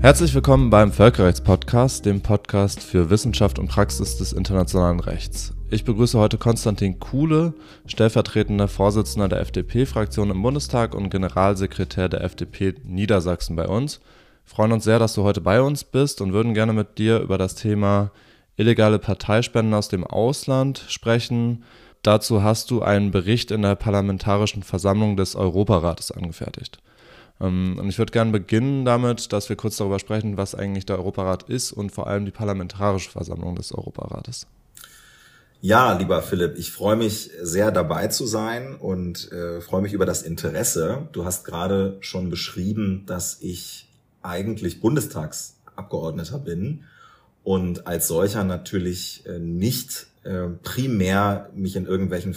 Herzlich willkommen beim Völkerrechtspodcast, dem Podcast für Wissenschaft und Praxis des internationalen Rechts. Ich begrüße heute Konstantin Kuhle, stellvertretender Vorsitzender der FDP-Fraktion im Bundestag und Generalsekretär der FDP Niedersachsen bei uns. Wir freuen uns sehr, dass du heute bei uns bist und würden gerne mit dir über das Thema illegale Parteispenden aus dem Ausland sprechen. Dazu hast du einen Bericht in der Parlamentarischen Versammlung des Europarates angefertigt. Und ich würde gerne beginnen damit, dass wir kurz darüber sprechen, was eigentlich der Europarat ist und vor allem die Parlamentarische Versammlung des Europarates. Ja, lieber Philipp, ich freue mich sehr dabei zu sein und freue mich über das Interesse. Du hast gerade schon beschrieben, dass ich eigentlich Bundestagsabgeordneter bin und als solcher natürlich nicht primär mich in irgendwelchen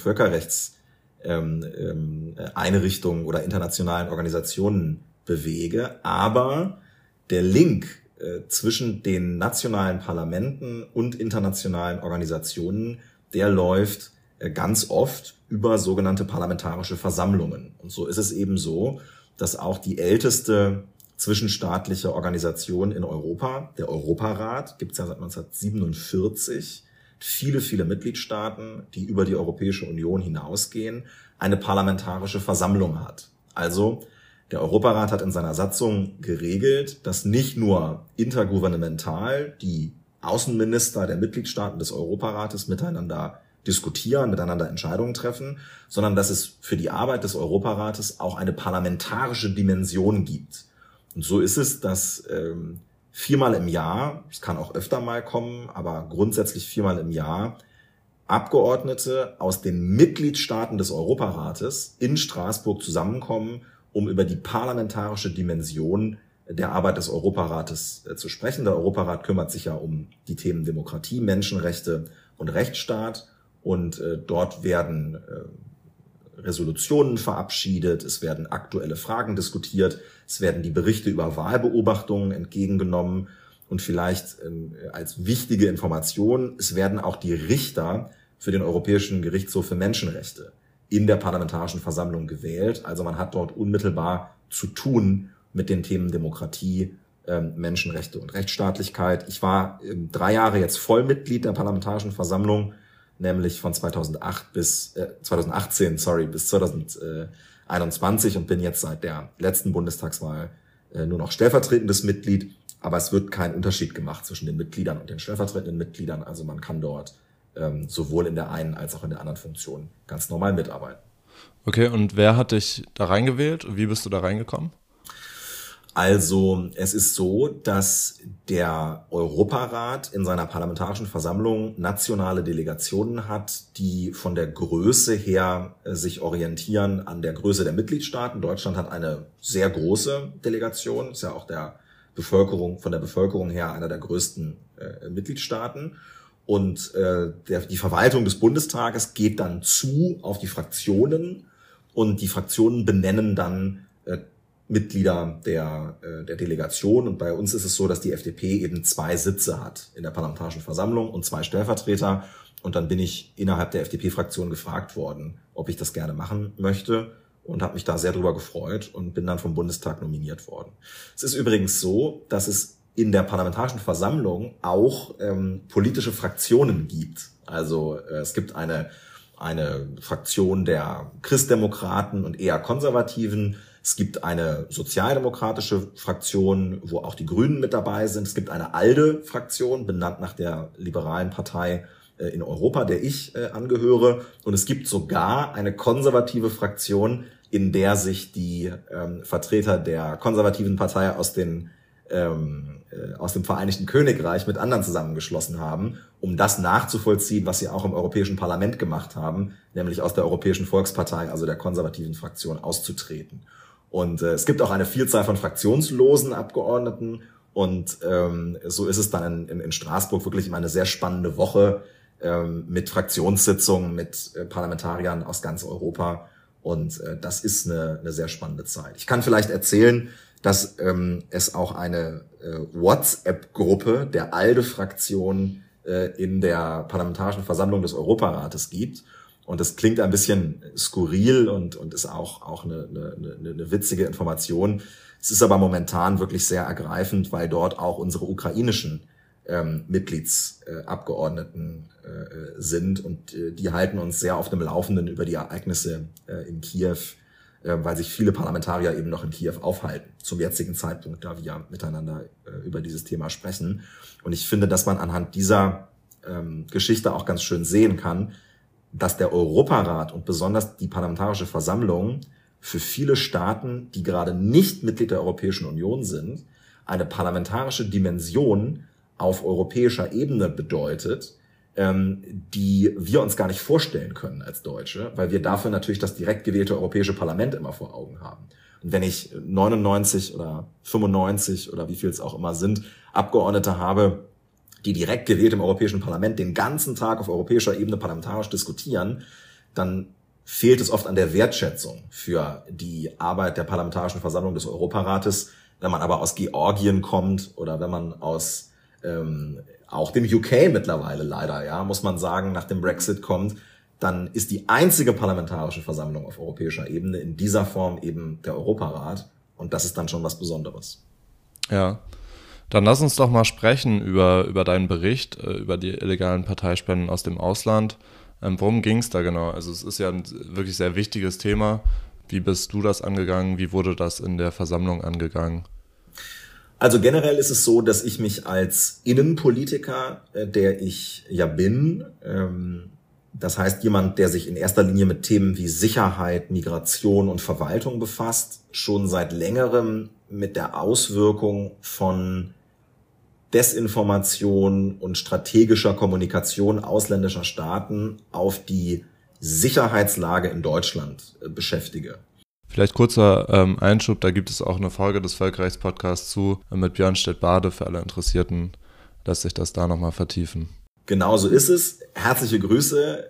Einrichtungen oder internationalen Organisationen bewege, aber der Link zwischen den nationalen Parlamenten und internationalen Organisationen, der läuft ganz oft über sogenannte parlamentarische Versammlungen. Und so ist es eben so, dass auch die älteste zwischenstaatliche Organisation in Europa, der Europarat, gibt es ja seit 1947, viele Mitgliedstaaten, die über die Europäische Union hinausgehen, eine parlamentarische Versammlung hat. Also der Europarat hat in seiner Satzung geregelt, dass nicht nur intergouvernemental die Außenminister der Mitgliedstaaten des Europarates miteinander diskutieren, miteinander Entscheidungen treffen, sondern dass es für die Arbeit des Europarates auch eine parlamentarische Dimension gibt. Und so ist es, dass viermal im Jahr, es kann auch öfter mal kommen, aber grundsätzlich viermal im Jahr, Abgeordnete aus den Mitgliedstaaten des Europarates in Straßburg zusammenkommen, um über die parlamentarische Dimension der Arbeit des Europarates zu sprechen. Der Europarat kümmert sich ja um die Themen Demokratie, Menschenrechte und Rechtsstaat und dort werden Resolutionen verabschiedet, es werden aktuelle Fragen diskutiert, es werden die Berichte über Wahlbeobachtungen entgegengenommen und vielleicht als wichtige Information, es werden auch die Richter für den Europäischen Gerichtshof für Menschenrechte in der Parlamentarischen Versammlung gewählt. Also man hat dort unmittelbar zu tun mit den Themen Demokratie, Menschenrechte und Rechtsstaatlichkeit. Ich war 3 Jahre jetzt Vollmitglied der Parlamentarischen Versammlung, nämlich von 2018 bis 2021 und bin jetzt seit der letzten Bundestagswahl nur noch stellvertretendes Mitglied. Aber es wird kein Unterschied gemacht zwischen den Mitgliedern und den stellvertretenden Mitgliedern. Also man kann dort sowohl in der einen als auch in der anderen Funktion ganz normal mitarbeiten. Okay, und wer hat dich da reingewählt? Wie bist du da reingekommen? Also es ist so, dass der Europarat in seiner Parlamentarischen Versammlung nationale Delegationen hat, die von der Größe her sich orientieren an der Größe der Mitgliedstaaten. Deutschland hat eine sehr große Delegation, ist ja auch von der Bevölkerung her einer der größten Mitgliedstaaten. Und die Verwaltung des Bundestages geht dann auf die Fraktionen und die Fraktionen benennen dann Mitglieder der Delegation. Und bei uns ist es so, dass die FDP eben 2 Sitze hat in der Parlamentarischen Versammlung und 2 Stellvertreter. Und dann bin ich innerhalb der FDP-Fraktion gefragt worden, ob ich das gerne machen möchte und habe mich da sehr drüber gefreut und bin dann vom Bundestag nominiert worden. Es ist übrigens so, dass es in der Parlamentarischen Versammlung auch politische Fraktionen gibt. Also es gibt eine Fraktion der Christdemokraten und eher Konservativen. Es gibt eine sozialdemokratische Fraktion, wo auch die Grünen mit dabei sind. Es gibt eine ALDE-Fraktion, benannt nach der liberalen Partei in Europa, der ich angehöre. Und es gibt sogar eine konservative Fraktion, in der sich die Vertreter der konservativen Partei aus dem Vereinigten Königreich mit anderen zusammengeschlossen haben, um das nachzuvollziehen, was sie auch im Europäischen Parlament gemacht haben, nämlich aus der Europäischen Volkspartei, also der konservativen Fraktion, auszutreten. Und es gibt auch eine Vielzahl von fraktionslosen Abgeordneten und so ist es dann in Straßburg wirklich immer eine sehr spannende Woche mit Fraktionssitzungen, mit Parlamentariern aus ganz Europa und das ist eine sehr spannende Zeit. Ich kann vielleicht erzählen, dass es auch eine WhatsApp-Gruppe der ALDE-Fraktion in der Parlamentarischen Versammlung des Europarates gibt. Und das klingt ein bisschen skurril und ist auch eine witzige Information. Es ist aber momentan wirklich sehr ergreifend, weil dort auch unsere ukrainischen Mitgliedsabgeordneten sind und die halten uns sehr auf dem Laufenden über die Ereignisse in Kiew, weil sich viele Parlamentarier eben noch in Kiew aufhalten, zum jetzigen Zeitpunkt, da wir miteinander über dieses Thema sprechen. Und ich finde, dass man anhand dieser Geschichte auch ganz schön sehen kann, dass der Europarat und besonders die Parlamentarische Versammlung für viele Staaten, die gerade nicht Mitglied der Europäischen Union sind, eine parlamentarische Dimension auf europäischer Ebene bedeutet, die wir uns gar nicht vorstellen können als Deutsche, weil wir dafür natürlich das direkt gewählte Europäische Parlament immer vor Augen haben. Und wenn ich 99 oder 95 oder wie viel es auch immer sind, Abgeordnete habe, die direkt gewählt im Europäischen Parlament den ganzen Tag auf europäischer Ebene parlamentarisch diskutieren, dann fehlt es oft an der Wertschätzung für die Arbeit der Parlamentarischen Versammlung des Europarates. Wenn man aber aus Georgien kommt oder wenn man aus auch dem UK mittlerweile leider, ja, muss man sagen, nach dem Brexit kommt, dann ist die einzige Parlamentarische Versammlung auf europäischer Ebene in dieser Form eben der Europarat. Und das ist dann schon was Besonderes. Ja, dann lass uns doch mal sprechen über deinen Bericht, über die illegalen Parteispenden aus dem Ausland. Worum ging es da genau? Also es ist ja ein wirklich sehr wichtiges Thema. Wie bist du das angegangen? Wie wurde das in der Versammlung angegangen? Also generell ist es so, dass ich mich als Innenpolitiker, der ich ja bin, das heißt jemand, der sich in erster Linie mit Themen wie Sicherheit, Migration und Verwaltung befasst, schon seit längerem mit der Auswirkung von Desinformation und strategischer Kommunikation ausländischer Staaten auf die Sicherheitslage in Deutschland beschäftige. Vielleicht kurzer Einschub, da gibt es auch eine Folge des Völkerrechtspodcasts zu mit Björn Stedt-Bade. Für alle Interessierten lässt sich das da nochmal vertiefen. Genau so ist es. Herzliche Grüße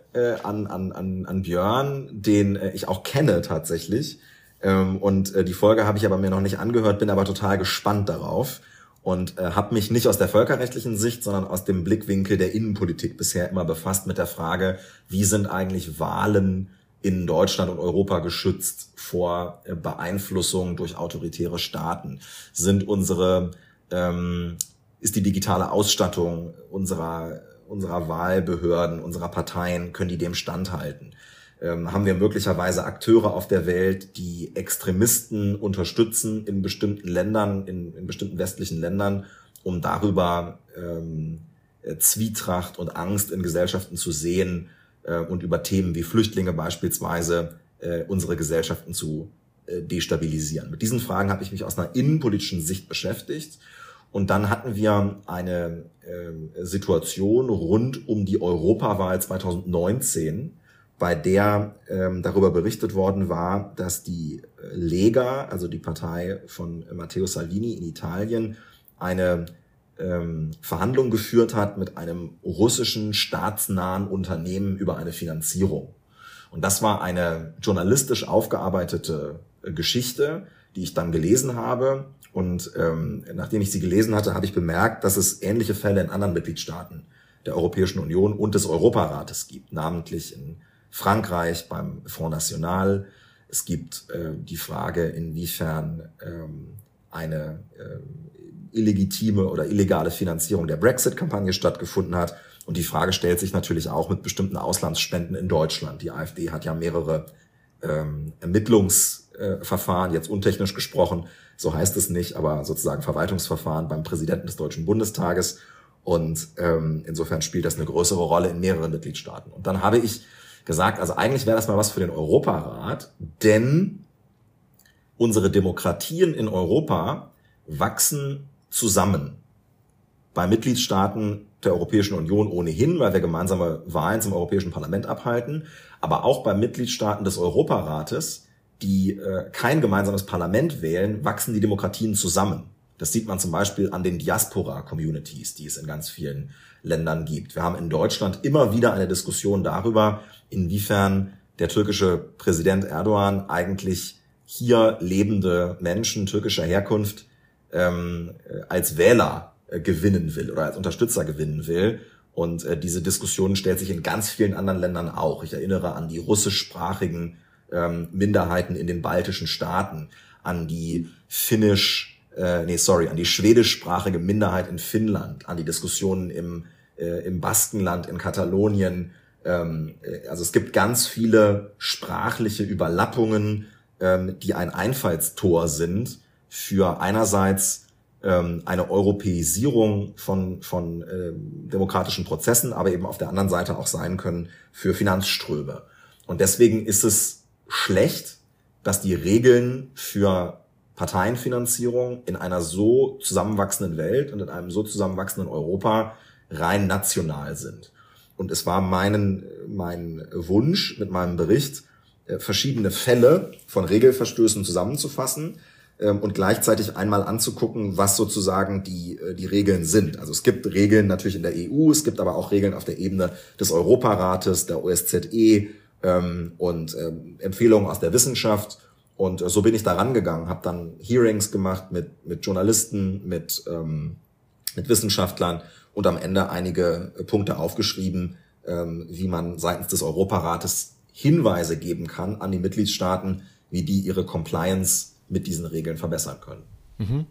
an Björn, den ich auch kenne tatsächlich. Und die Folge habe ich aber mir noch nicht angehört, bin aber total gespannt darauf und habe mich nicht aus der völkerrechtlichen Sicht, sondern aus dem Blickwinkel der Innenpolitik bisher immer befasst mit der Frage, wie sind eigentlich Wahlen in Deutschland und Europa geschützt vor Beeinflussung durch autoritäre Staaten? Ist die digitale Ausstattung unserer Wahlbehörden, unserer Parteien, können die dem standhalten? Haben wir möglicherweise Akteure auf der Welt, die Extremisten unterstützen in bestimmten Ländern, in bestimmten westlichen Ländern, um darüber Zwietracht und Angst in Gesellschaften zu sehen, und über Themen wie Flüchtlinge beispielsweise unsere Gesellschaften zu destabilisieren. Mit diesen Fragen habe ich mich aus einer innenpolitischen Sicht beschäftigt. Und dann hatten wir eine Situation rund um die Europawahl 2019, bei der darüber berichtet worden war, dass die Lega, also die Partei von Matteo Salvini in Italien, eine Verhandlungen geführt hat mit einem russischen staatsnahen Unternehmen über eine Finanzierung. Und das war eine journalistisch aufgearbeitete Geschichte, die ich dann gelesen habe. Und nachdem ich sie gelesen hatte, habe ich bemerkt, dass es ähnliche Fälle in anderen Mitgliedstaaten der Europäischen Union und des Europarates gibt, namentlich in Frankreich beim Front National. Es gibt die Frage, inwiefern eine illegitime oder illegale Finanzierung der Brexit-Kampagne stattgefunden hat. Und die Frage stellt sich natürlich auch mit bestimmten Auslandsspenden in Deutschland. Die AfD hat ja mehrere Ermittlungsverfahren, jetzt untechnisch gesprochen, so heißt es nicht, aber sozusagen Verwaltungsverfahren beim Präsidenten des Deutschen Bundestages. Und insofern spielt das eine größere Rolle in mehreren Mitgliedstaaten. Und dann habe ich gesagt, also eigentlich wäre das mal was für den Europarat, denn unsere Demokratien in Europa wachsen zusammen. Bei Mitgliedstaaten der Europäischen Union ohnehin, weil wir gemeinsame Wahlen zum Europäischen Parlament abhalten, aber auch bei Mitgliedstaaten des Europarates, die kein gemeinsames Parlament wählen, wachsen die Demokratien zusammen. Das sieht man zum Beispiel an den Diaspora-Communities, die es in ganz vielen Ländern gibt. Wir haben in Deutschland immer wieder eine Diskussion darüber, inwiefern der türkische Präsident Erdogan eigentlich hier lebende Menschen türkischer Herkunft als Wähler gewinnen will oder als Unterstützer gewinnen will. Und diese Diskussion stellt sich in ganz vielen anderen Ländern auch. Ich erinnere an die russischsprachigen Minderheiten in den baltischen Staaten, an die an die schwedischsprachige Minderheit in Finnland, an die Diskussionen im Baskenland, in Katalonien. Also es gibt ganz viele sprachliche Überlappungen, die ein Einfallstor sind für einerseits eine Europäisierung von demokratischen Prozessen, aber eben auf der anderen Seite auch sein können für Finanzströme. Und deswegen ist es schlecht, dass die Regeln für Parteienfinanzierung in einer so zusammenwachsenden Welt und in einem so zusammenwachsenden Europa rein national sind. Und es war mein Wunsch mit meinem Bericht, verschiedene Fälle von Regelverstößen zusammenzufassen und gleichzeitig einmal anzugucken, was sozusagen die Regeln sind. Also es gibt Regeln natürlich in der EU, es gibt aber auch Regeln auf der Ebene des Europarates, der OSZE und Empfehlungen aus der Wissenschaft. Und so bin ich da rangegangen, habe dann Hearings gemacht mit Journalisten, mit Wissenschaftlern und am Ende einige Punkte aufgeschrieben, wie man seitens des Europarates Hinweise geben kann an die Mitgliedstaaten, wie die ihre Compliance mit diesen Regeln verbessern können. Mhm.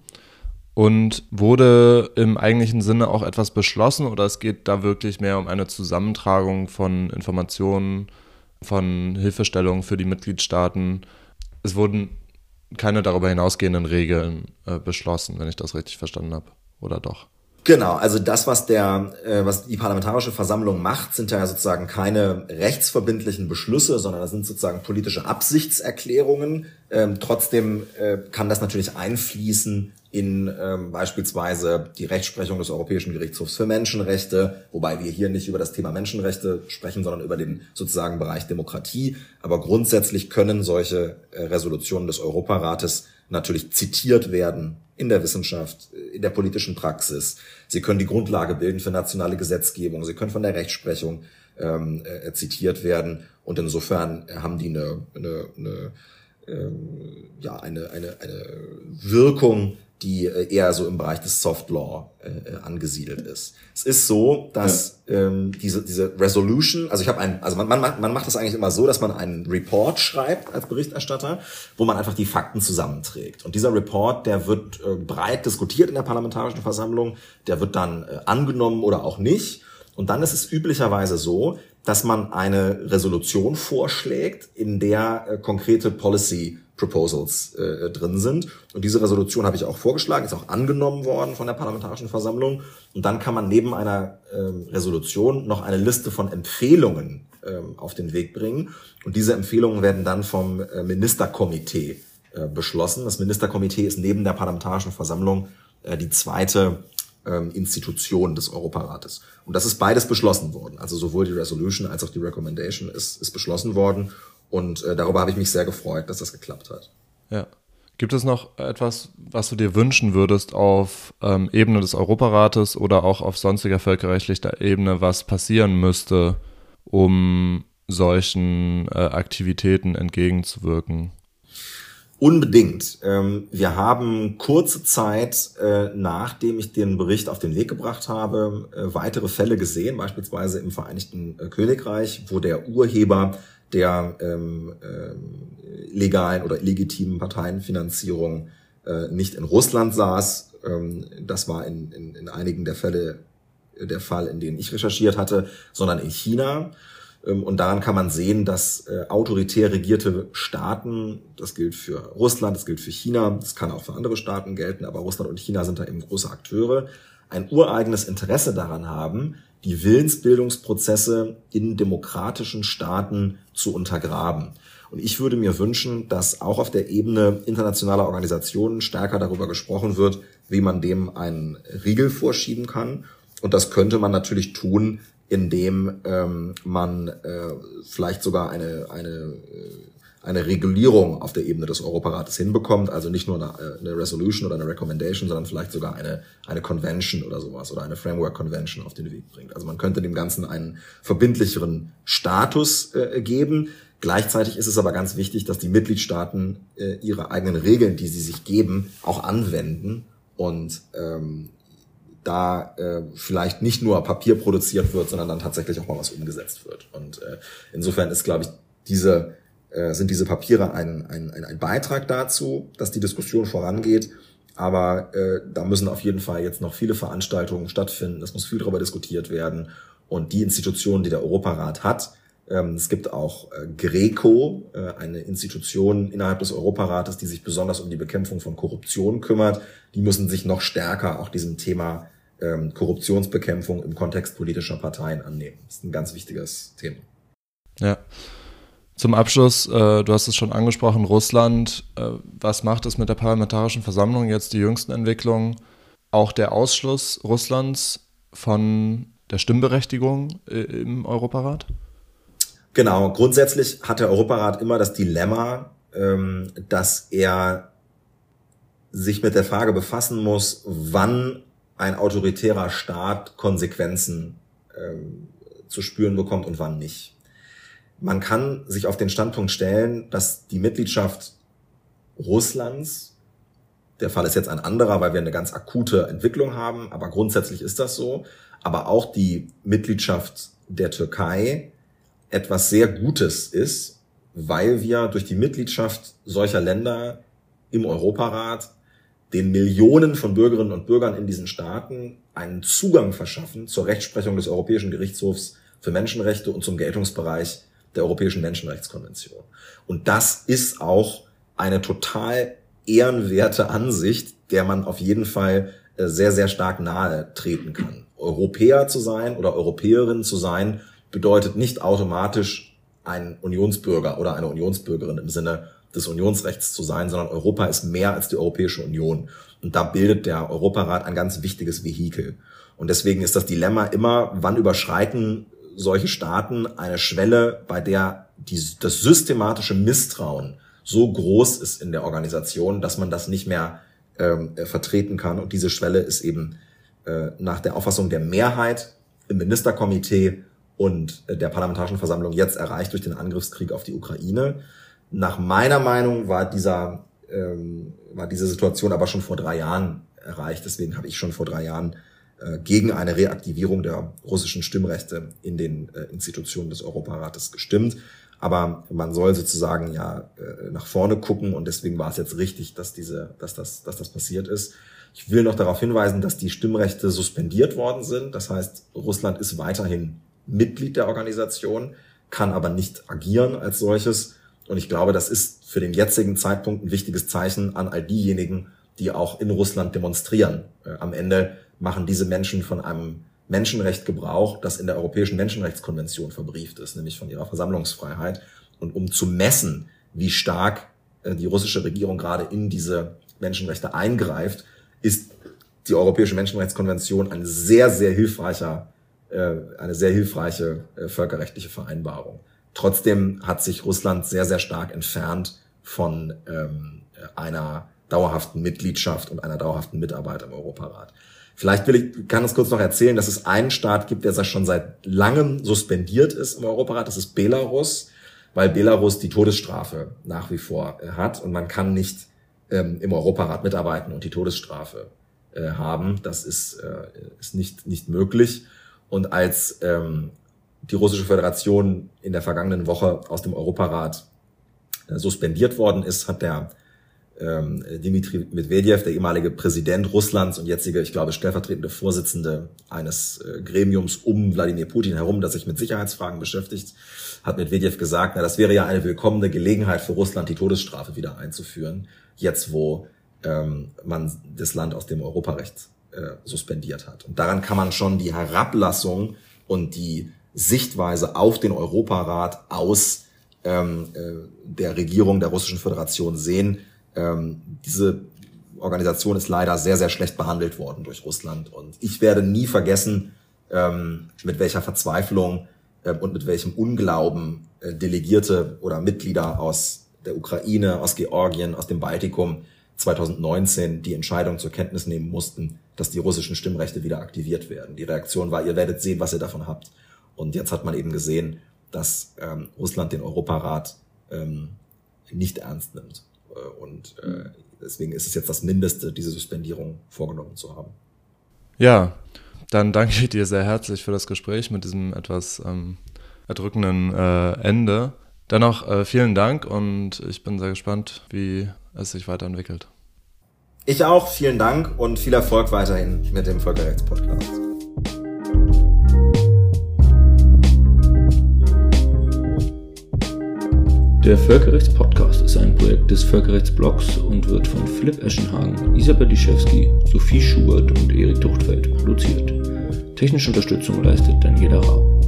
Und wurde im eigentlichen Sinne auch etwas beschlossen oder es geht da wirklich mehr um eine Zusammentragung von Informationen, von Hilfestellungen für die Mitgliedstaaten? Es wurden keine darüber hinausgehenden Regeln beschlossen, wenn ich das richtig verstanden habe, oder doch? Genau, also das, was die Parlamentarische Versammlung macht, sind ja sozusagen keine rechtsverbindlichen Beschlüsse, sondern das sind sozusagen politische Absichtserklärungen. Trotzdem kann das natürlich einfließen in beispielsweise die Rechtsprechung des Europäischen Gerichtshofs für Menschenrechte, wobei wir hier nicht über das Thema Menschenrechte sprechen, sondern über den sozusagen Bereich Demokratie. Aber grundsätzlich können solche Resolutionen des Europarates natürlich zitiert werden in der Wissenschaft, in der politischen Praxis. Sie können die Grundlage bilden für nationale Gesetzgebung. Sie können von der Rechtsprechung zitiert werden. Und insofern haben die eine Wirkung, die eher so im Bereich des Soft Law angesiedelt ist. Es ist so, dass diese Resolution, also man macht das eigentlich immer so, dass man einen Report schreibt als Berichterstatter, wo man einfach die Fakten zusammenträgt. Und dieser Report, der wird breit diskutiert in der Parlamentarischen Versammlung, der wird dann angenommen oder auch nicht. Und dann ist es üblicherweise so, dass man eine Resolution vorschlägt, in der konkrete Policy Proposals drin sind. Und diese Resolution habe ich auch vorgeschlagen, ist auch angenommen worden von der Parlamentarischen Versammlung. Und dann kann man neben einer Resolution noch eine Liste von Empfehlungen auf den Weg bringen. Und diese Empfehlungen werden dann vom Ministerkomitee beschlossen. Das Ministerkomitee ist neben der Parlamentarischen Versammlung die zweite Institution des Europarates. Und das ist beides beschlossen worden. Also sowohl die Resolution als auch die Recommendation ist beschlossen worden. Und darüber habe ich mich sehr gefreut, dass das geklappt hat. Ja. Gibt es noch etwas, was du dir wünschen würdest auf Ebene des Europarates oder auch auf sonstiger völkerrechtlicher Ebene, was passieren müsste, um solchen Aktivitäten entgegenzuwirken? Unbedingt. Wir haben kurze Zeit, nachdem ich den Bericht auf den Weg gebracht habe, weitere Fälle gesehen, beispielsweise im Vereinigten Königreich, wo der Urheber der legalen oder illegitimen Parteienfinanzierung nicht in Russland saß. Das war in einigen der Fälle der Fall, in denen ich recherchiert hatte, sondern in China. Und daran kann man sehen, dass autoritär regierte Staaten, das gilt für Russland, das gilt für China, das kann auch für andere Staaten gelten, aber Russland und China sind da eben große Akteure, ein ureigenes Interesse daran haben, die Willensbildungsprozesse in demokratischen Staaten zu untergraben. Und ich würde mir wünschen, dass auch auf der Ebene internationaler Organisationen stärker darüber gesprochen wird, wie man dem einen Riegel vorschieben kann. Und das könnte man natürlich tun, indem man vielleicht sogar eine Regulierung auf der Ebene des Europarates hinbekommt, also nicht nur eine Resolution oder eine Recommendation, sondern vielleicht sogar eine Convention oder sowas oder eine Framework Convention auf den Weg bringt. Also man könnte dem Ganzen einen verbindlicheren Status geben. Gleichzeitig ist es aber ganz wichtig, dass die Mitgliedstaaten ihre eigenen Regeln, die sie sich geben, auch anwenden und da vielleicht nicht nur Papier produziert wird, sondern dann tatsächlich auch mal was umgesetzt wird. Und insofern ist, glaube ich, sind diese Papiere ein Beitrag dazu, dass die Diskussion vorangeht. Aber da müssen auf jeden Fall jetzt noch viele Veranstaltungen stattfinden. Es muss viel darüber diskutiert werden. Und die Institutionen, die der Europarat hat, es gibt auch GRECO, eine Institution innerhalb des Europarates, die sich besonders um die Bekämpfung von Korruption kümmert. Die müssen sich noch stärker auch diesem Thema Korruptionsbekämpfung im Kontext politischer Parteien annehmen. Das ist ein ganz wichtiges Thema. Ja. Zum Abschluss, du hast es schon angesprochen, Russland. Was macht es mit der Parlamentarischen Versammlung jetzt, die jüngsten Entwicklungen? Auch der Ausschluss Russlands von der Stimmberechtigung im Europarat? Genau, grundsätzlich hat der Europarat immer das Dilemma, dass er sich mit der Frage befassen muss, wann ein autoritärer Staat Konsequenzen zu spüren bekommt und wann nicht. Man kann sich auf den Standpunkt stellen, dass die Mitgliedschaft Russlands, der Fall ist jetzt ein anderer, weil wir eine ganz akute Entwicklung haben, aber grundsätzlich ist das so, aber auch die Mitgliedschaft der Türkei etwas sehr Gutes ist, weil wir durch die Mitgliedschaft solcher Länder im Europarat den Millionen von Bürgerinnen und Bürgern in diesen Staaten einen Zugang verschaffen zur Rechtsprechung des Europäischen Gerichtshofs für Menschenrechte und zum Geltungsbereich der Europäischen Menschenrechtskonvention. Und das ist auch eine total ehrenwerte Ansicht, der man auf jeden Fall sehr, sehr stark nahe treten kann. Europäer zu sein oder Europäerin zu sein, bedeutet nicht automatisch ein Unionsbürger oder eine Unionsbürgerin im Sinne des Unionsrechts zu sein, sondern Europa ist mehr als die Europäische Union. Und da bildet der Europarat ein ganz wichtiges Vehikel. Und deswegen ist das Dilemma immer, wann überschreiten solche Staaten eine Schwelle, bei der das systematische Misstrauen so groß ist in der Organisation, dass man das nicht mehr vertreten kann. Und diese Schwelle ist eben nach der Auffassung der Mehrheit im Ministerkomitee und der Parlamentarischen Versammlung jetzt erreicht durch den Angriffskrieg auf die Ukraine. Nach meiner Meinung war diese Situation aber schon vor 3 Jahren erreicht. Deswegen habe ich schon vor 3 Jahren gegen eine Reaktivierung der russischen Stimmrechte in den Institutionen des Europarates gestimmt. Aber man soll sozusagen nach vorne gucken und deswegen war es jetzt richtig, dass das passiert ist. Ich will noch darauf hinweisen, dass die Stimmrechte suspendiert worden sind. Das heißt, Russland ist weiterhin Mitglied der Organisation, kann aber nicht agieren als solches. Und ich glaube, das ist für den jetzigen Zeitpunkt ein wichtiges Zeichen an all diejenigen, die auch in Russland demonstrieren. Am Ende machen diese Menschen von einem Menschenrecht Gebrauch, das in der Europäischen Menschenrechtskonvention verbrieft ist, nämlich von ihrer Versammlungsfreiheit. Und um zu messen, wie stark die russische Regierung gerade in diese Menschenrechte eingreift, ist die Europäische Menschenrechtskonvention eine sehr, sehr hilfreiche völkerrechtliche Vereinbarung. Trotzdem hat sich Russland sehr, sehr stark entfernt von einer dauerhaften Mitgliedschaft und einer dauerhaften Mitarbeit im Europarat. Kann ich kurz noch erzählen, dass es einen Staat gibt, der schon seit langem suspendiert ist im Europarat. Das ist Belarus, weil Belarus die Todesstrafe nach wie vor hat und man kann nicht im Europarat mitarbeiten und die Todesstrafe haben. Das ist nicht möglich. Und als die Russische Föderation in der vergangenen Woche aus dem Europarat suspendiert worden ist, hat der Dmitri Medvedev, der ehemalige Präsident Russlands und jetzige, ich glaube, stellvertretende Vorsitzende eines Gremiums um Wladimir Putin herum, das sich mit Sicherheitsfragen beschäftigt, hat Medvedev gesagt, das wäre ja eine willkommene Gelegenheit für Russland, die Todesstrafe wieder einzuführen, jetzt wo man das Land aus dem Europarecht suspendiert hat. Und daran kann man schon die Herablassung und die Sichtweise auf den Europarat aus der Regierung der Russischen Föderation sehen. Diese Organisation ist leider sehr, sehr schlecht behandelt worden durch Russland. Und ich werde nie vergessen, mit welcher Verzweiflung und mit welchem Unglauben Delegierte oder Mitglieder aus der Ukraine, aus Georgien, aus dem Baltikum 2019 die Entscheidung zur Kenntnis nehmen mussten, dass die russischen Stimmrechte wieder aktiviert werden. Die Reaktion war, ihr werdet sehen, was ihr davon habt. Und jetzt hat man eben gesehen, dass Russland den Europarat nicht ernst nimmt. Und deswegen ist es jetzt das Mindeste, diese Suspendierung vorgenommen zu haben. Ja, dann danke ich dir sehr herzlich für das Gespräch mit diesem etwas erdrückenden Ende. Dennoch vielen Dank und ich bin sehr gespannt, wie es sich weiterentwickelt. Ich auch, vielen Dank und viel Erfolg weiterhin mit dem Völkerrechtspodcast. Der Völkerrechtspodcast ist ein Projekt des Völkerrechtsblogs und wird von Philipp Eschenhagen, Isabel Liszewski, Sophie Schubert und Erik Tuchtfeld produziert. Technische Unterstützung leistet Daniela Rau.